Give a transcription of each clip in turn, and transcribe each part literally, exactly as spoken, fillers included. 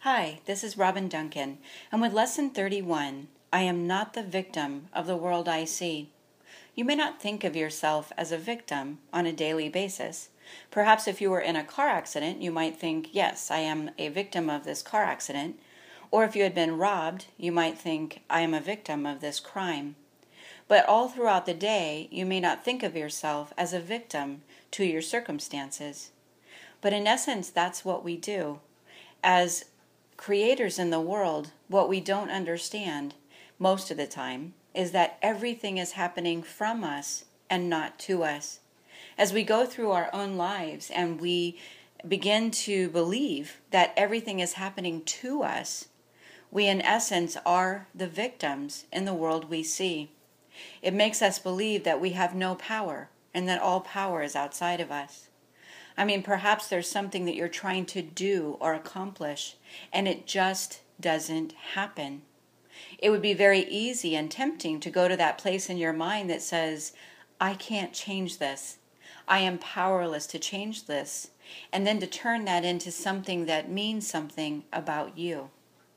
Hi, this is Robin Duncan, and with Lesson thirty-one, I am not the victim of the world I see. You may not think of yourself as a victim on a daily basis. Perhaps if you were in a car accident, you might think, yes, I am a victim of this car accident. Or if you had been robbed, you might think, I am a victim of this crime. But all throughout the day, you may not think of yourself as a victim to your circumstances. But in essence, that's what we do. As creators in the world, what we don't understand most of the time is that everything is happening from us and not to us. As we go through our own lives and we begin to believe that everything is happening to us, we in essence are the victims in the world we see. It makes us believe that we have no power and that all power is outside of us. I mean, perhaps there's something that you're trying to do or accomplish, and it just doesn't happen. It would be very easy and tempting to go to that place in your mind that says, I can't change this. I am powerless to change this. And then to turn that into something that means something about you.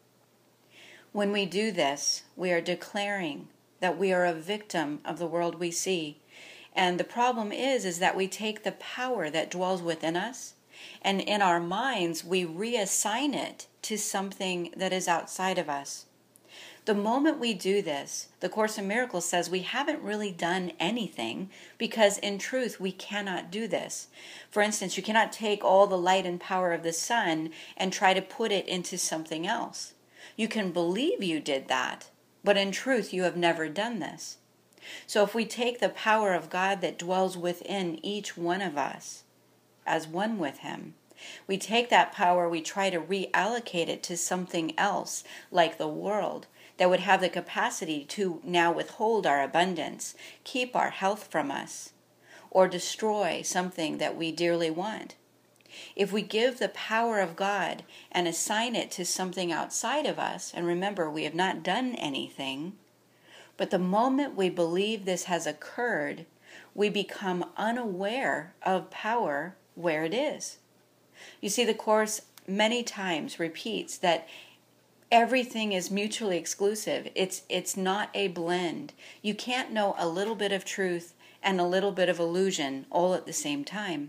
When we do this, we are declaring that we are a victim of the world we see. And the problem is, is that we take the power that dwells within us, and in our minds, we reassign it to something that is outside of us. The moment we do this, the Course in Miracles says we haven't really done anything, because in truth, we cannot do this. For instance, you cannot take all the light and power of the sun and try to put it into something else. You can believe you did that, but in truth, you have never done this. So if we take the power of God that dwells within each one of us as one with Him, we take that power, we try to reallocate it to something else, like the world, that would have the capacity to now withhold our abundance, keep our health from us, or destroy something that we dearly want. If we give the power of God and assign it to something outside of us, and remember, we have not done anything, but the moment we believe this has occurred, we become unaware of power where it is. You see, the Course many times repeats that everything is mutually exclusive. It's, it's not a blend. You can't know a little bit of truth and a little bit of illusion all at the same time.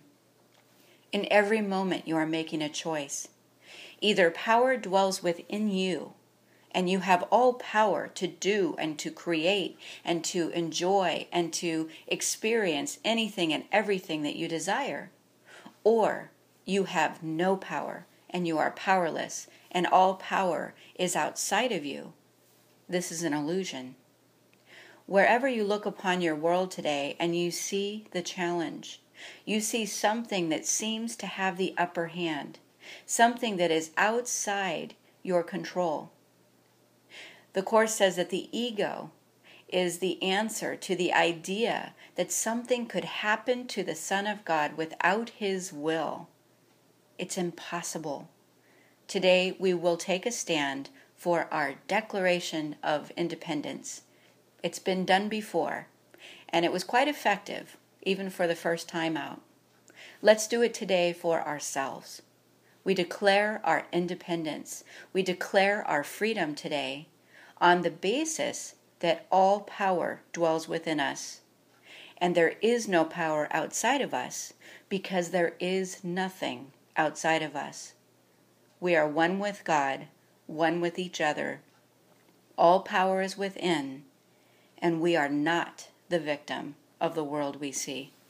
In every moment you are making a choice. Either power dwells within you, and you have all power to do and to create and to enjoy and to experience anything and everything that you desire. Or you have no power and you are powerless and all power is outside of you. This is an illusion. Wherever you look upon your world today and you see the challenge, you see something that seems to have the upper hand, something that is outside your control. The Course says that the ego is the answer to the idea that something could happen to the Son of God without His will. It's impossible. Today we will take a stand for our Declaration of Independence. It's been done before, and it was quite effective, even for the first time out. Let's do it today for ourselves. We declare our independence. We declare our freedom today, on the basis that all power dwells within us. And there is no power outside of us, because there is nothing outside of us. We are one with God, one with each other. All power is within, and we are not the victim of the world we see.